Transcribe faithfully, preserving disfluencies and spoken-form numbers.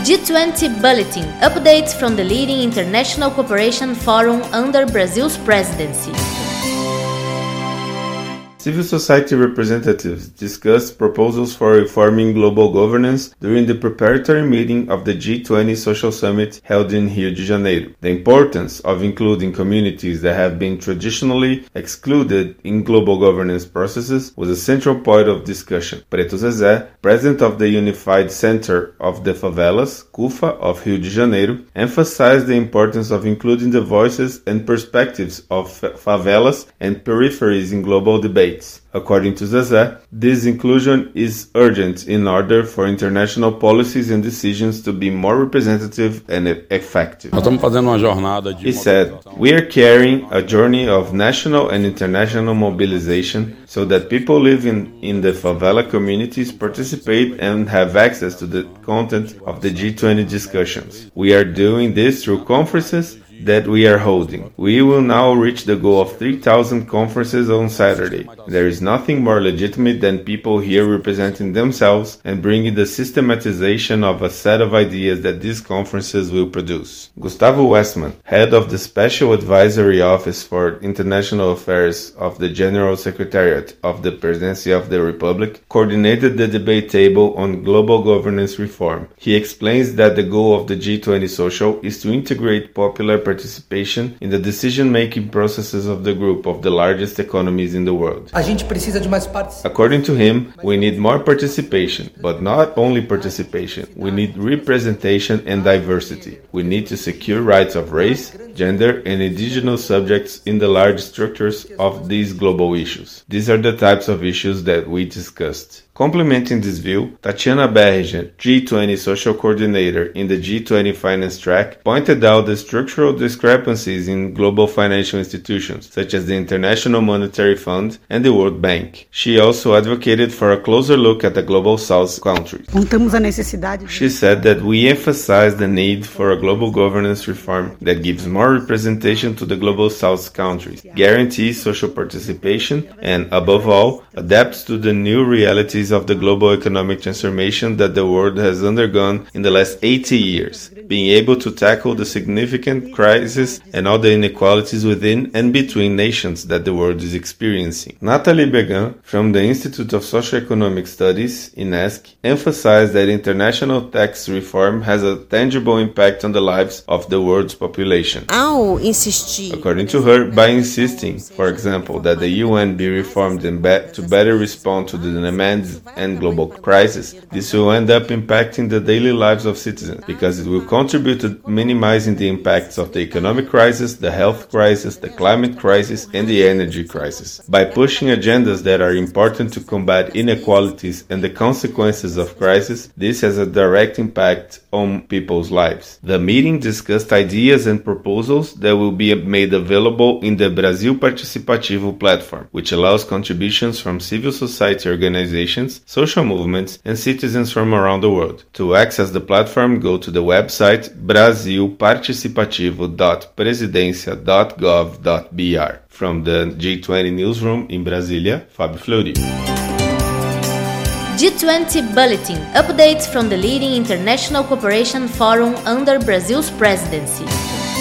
G twenty Bulletin, updates from the leading international cooperation forum under Brazil's presidency. Civil society representatives discussed proposals for reforming global governance during the preparatory meeting of the G twenty Social Summit held in Rio de Janeiro. The importance of including communities that have been traditionally excluded in global governance processes was a central point of discussion. Preto Zezé, president of the Unified Center of the Favelas, CUFA, of Rio de Janeiro, emphasized the importance of including the voices and perspectives of favelas and peripheries in global debate. According to Zezé, this inclusion is urgent in order for international policies and decisions to be more representative and effective. He said, "We are carrying a journey of national and international mobilization so that people living in the favela communities participate and have access to the content of the G twenty discussions. We are doing this through conferences that we are holding. We will now reach the goal of three thousand conferences on Saturday. There is nothing more legitimate than people here representing themselves and bringing the systematization of a set of ideas that these conferences will produce." Gustavo Westman, head of the Special Advisory Office for International Affairs of the General Secretariat of the Presidency of the Republic, coordinated the debate table on global governance reform. He explains that the goal of the G twenty Social is to integrate popular participation in the decision-making processes of the group of the largest economies in the world. A gente precisa de mais participação. According to him, we need more participation, but not only participation. We need representation and diversity. We need to secure rights of race, gender, and indigenous subjects in the large structures of these global issues. These are the types of issues that we discussed. Complementing this view, Tatiana Berger, G twenty Social Coordinator in the G twenty Finance Track, pointed out the structural discrepancies in global financial institutions, such as the International Monetary Fund and the World Bank. She also advocated for a closer look at the Global South countries. She said that we emphasize the need for a global governance reform that gives more representation to the Global South countries, guarantees social participation, and, above all, adapts to the new realities of the global economic transformation that the world has undergone in the last eighty years, being able to tackle the significant crisis and all the inequalities within and between nations that the world is experiencing. Nathalie Began, from the Institute of Socioeconomic Studies, I N E S C, emphasized that international tax reform has a tangible impact on the lives of the world's population. According to her, by insisting, for example, that the U N be reformed and be- to better respond to the demands and global crisis, this will end up impacting the daily lives of citizens because it will contribute to minimizing the impacts of the economic crisis, the health crisis, the climate crisis, and the energy crisis. By pushing agendas that are important to combat inequalities and the consequences of crisis, this has a direct impact on people's lives. The meeting discussed ideas and proposals that will be made available in the Brasil Participativo platform, which allows contributions from civil society organizations, social movements, and citizens from around the world. To access the platform, go to the website brasil participativo dot presidencia dot gov dot b r. From the G twenty Newsroom in Brasília, Fábio Fleury. G twenty Bulletin, updates from the leading international cooperation forum under Brazil's presidency.